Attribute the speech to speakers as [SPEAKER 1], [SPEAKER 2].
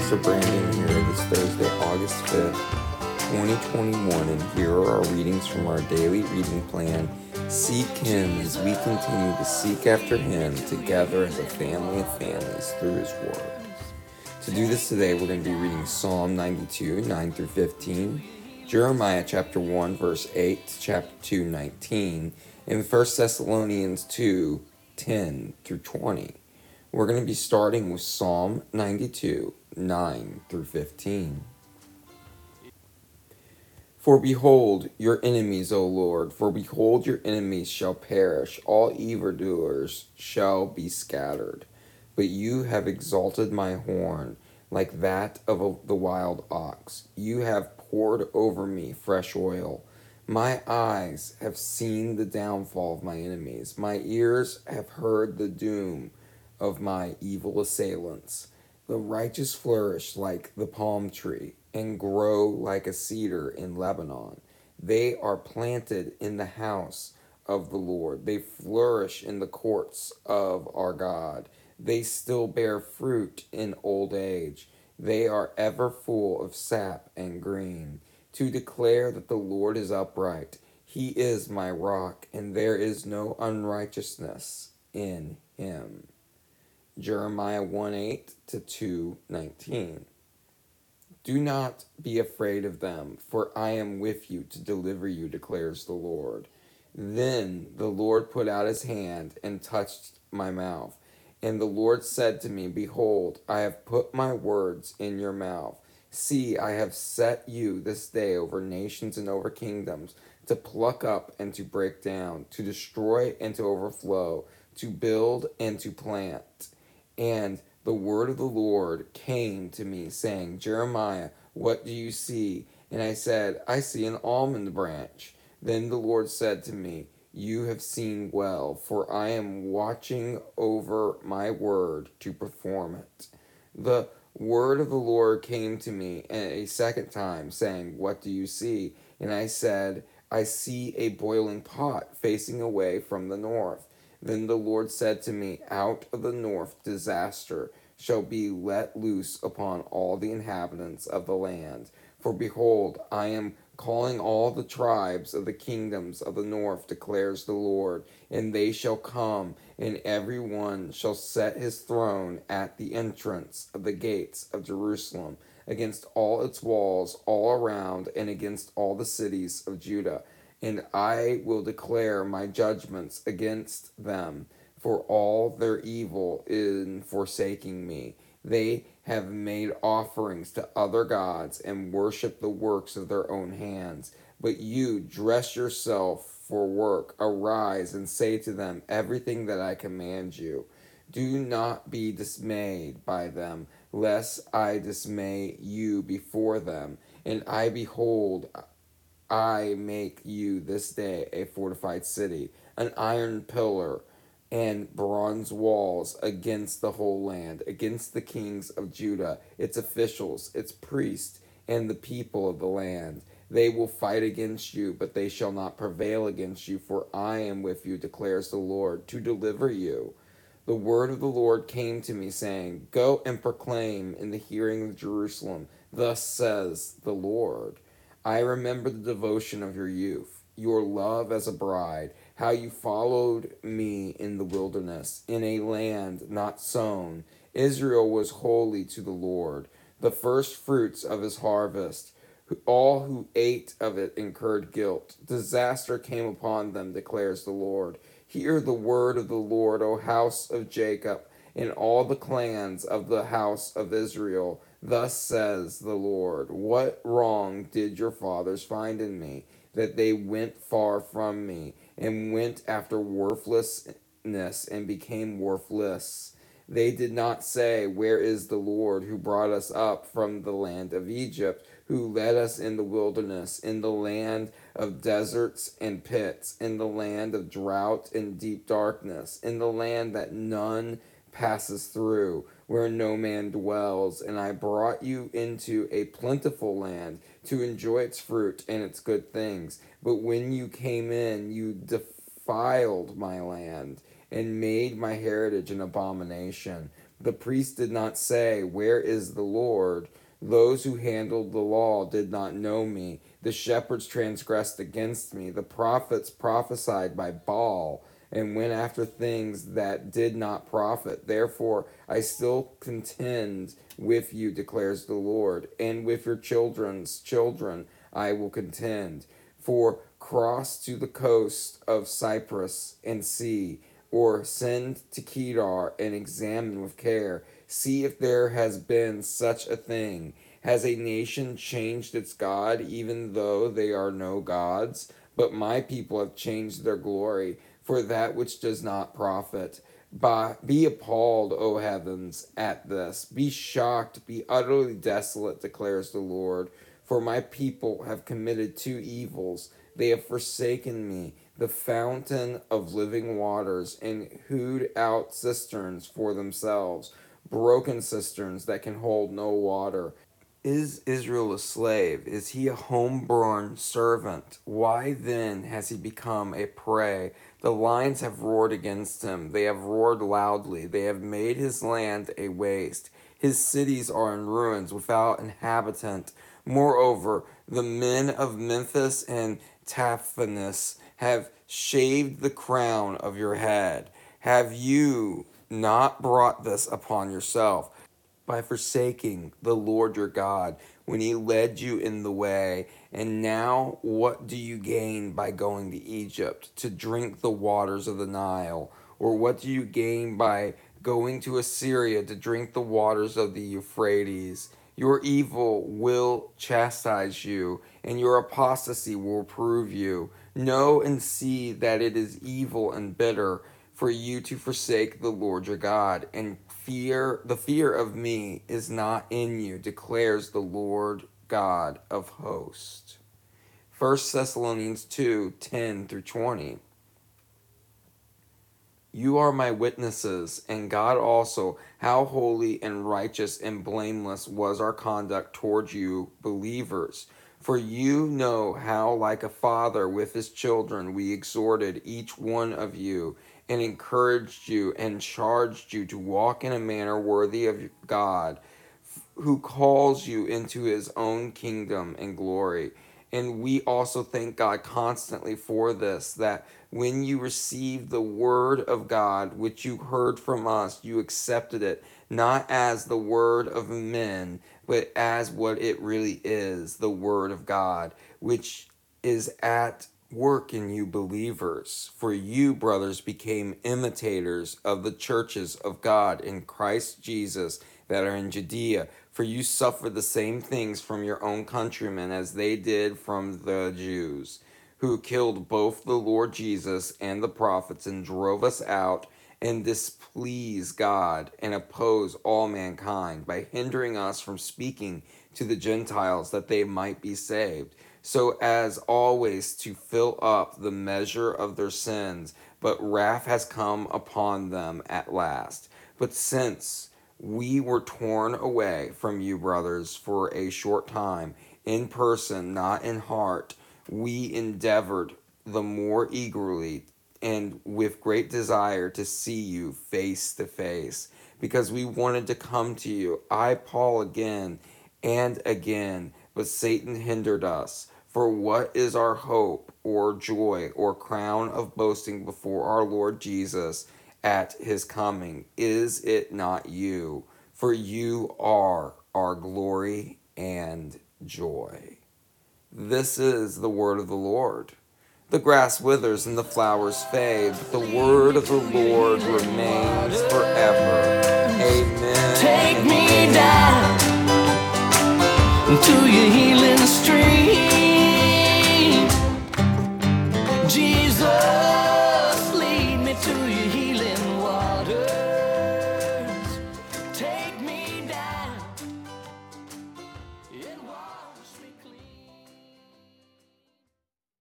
[SPEAKER 1] Pastor Brandon here. It is Thursday, August 5th, 2021, and here are our readings from our daily reading plan. Seek Him as we continue to seek after Him together as a family of families through His Word. To do this today, we're going to be reading Psalm 92, 9 through 15, Jeremiah chapter 1, verse 8 to chapter 2, 19, and 1 Thessalonians 2, 10 through 20. We're going to be starting with Psalm 92, 9 through 15. For behold your enemies, O Lord, for behold your enemies shall perish, all evildoers shall be scattered. But you have exalted my horn like that of the wild ox. You have poured over me fresh oil. My eyes have seen the downfall of my enemies. My ears have heard the doom of my evil assailants. The righteous flourish like the palm tree and grow like a cedar in Lebanon. They are planted in the house of the Lord. They flourish in the courts of our God. They still bear fruit in old age. They are ever full of sap and green, to declare that the Lord is upright. He is my rock, and there is no unrighteousness in him. Jeremiah 1:8 to 2:19. Do not be afraid of them, for I am with you to deliver you, declares the Lord. Then the Lord put out his hand and touched my mouth. And the Lord said to me, Behold, I have put my words in your mouth. See, I have set you this day over nations and over kingdoms, to pluck up and to break down, to destroy and to overflow, to build and to plant. And the word of the Lord came to me, saying, Jeremiah, what do you see? And I said, I see an almond branch. Then the Lord said to me, You have seen well, for I am watching over my word to perform it. The word of the Lord came to me a second time, saying, What do you see? And I said, I see a boiling pot facing away from the north. Then the Lord said to me, Out of the north disaster shall be let loose upon all the inhabitants of the land. For behold, I am calling all the tribes of the kingdoms of the north, declares the Lord, and they shall come, and every one shall set his throne at the entrance of the gates of Jerusalem, against all its walls all around, and against all the cities of Judah. And I will declare my judgments against them for all their evil in forsaking me. They have made offerings to other gods and worship the works of their own hands. But you, dress yourself for work. Arise and say to them everything that I command you. Do not be dismayed by them, lest I dismay you before them. And behold, I make you this day a fortified city, an iron pillar and bronze walls against the whole land, against the kings of Judah, its officials, its priests, and the people of the land. They will fight against you, but they shall not prevail against you, for I am with you, declares the Lord, to deliver you. The word of the Lord came to me, saying, Go and proclaim in the hearing of Jerusalem, Thus says the Lord. I remember the devotion of your youth, your love as a bride, how you followed me in the wilderness, in a land not sown. Israel was holy to the Lord, the first fruits of his harvest. All who ate of it incurred guilt. Disaster came upon them, declares the Lord. Hear the word of the Lord, O house of Jacob, and all the clans of the house of Israel. Thus says the Lord, What wrong did your fathers find in me, that they went far from me, and went after worthlessness, and became worthless? They did not say, Where is the Lord who brought us up from the land of Egypt, who led us in the wilderness, in the land of deserts and pits, in the land of drought and deep darkness, in the land that none passes through, where no man dwells? And I brought you into a plentiful land to enjoy its fruit and its good things. But when you came in, you defiled my land and made my heritage an abomination. The priest did not say, 'Where is the Lord?' Those who handled the law did not know me. The shepherds transgressed against me. The prophets prophesied by Baal and went after things that did not profit. Therefore, I still contend with you, declares the Lord, and with your children's children I will contend. For cross to the coast of Cyprus and see, or send to Kedar and examine with care. See if there has been such a thing. Has a nation changed its God, even though they are no gods? But my people have changed their glory for that which does not profit. Be appalled, O heavens, at this. Be shocked, be utterly desolate, declares the Lord. For my people have committed two evils. They have forsaken me, the fountain of living waters, and hewed out cisterns for themselves, broken cisterns that can hold no water. Is Israel a slave? Is he a homeborn servant? Why then has he become a prey? The lions have roared against him. They have roared loudly. They have made his land a waste. His cities are in ruins without inhabitant. Moreover, the men of Memphis and Tahpanhes have shaved the crown of your head. Have you not brought this upon yourself by forsaking the Lord your God when he led you in the way? And now what do you gain by going to Egypt to drink the waters of the Nile? Or what do you gain by going to Assyria to drink the waters of the Euphrates? Your evil will chastise you, and your apostasy will reprove you. Know and see that it is evil and bitter for you to forsake the Lord your God, and the fear of me is not in you, declares the Lord God of hosts. 1 Thessalonians 2:10-20. You are my witnesses, and God also, how holy and righteous and blameless was our conduct towards you, believers. For you know how, like a father with his children, we exhorted each one of you, and encouraged you, and charged you to walk in a manner worthy of God, who calls you into his own kingdom and glory. And we also thank God constantly for this, that when you received the word of God, which you heard from us, you accepted it, not as the word of men, but as what it really is, the word of God, which is at work in you believers. For you, brothers, became imitators of the churches of God in Christ Jesus that are in Judea. For you suffered the same things from your own countrymen as they did from the Jews, who killed both the Lord Jesus and the prophets, and drove us out, and displease God, and oppose all mankind, by hindering us from speaking to the Gentiles that they might be saved, so as always to fill up the measure of their sins. But wrath has come upon them at last. But since we were torn away from you, brothers, for a short time, in person, not in heart, we endeavored the more eagerly and with great desire to see you face to face, because we wanted to come to you, I, Paul, again and again, but Satan hindered us. For what is our hope or joy or crown of boasting before our Lord Jesus at his coming? Is it not you? For you are our glory and joy. This is the word of the Lord. The grass withers and the flowers fade, but the word of the Lord remains forever. Amen.
[SPEAKER 2] Take me down to your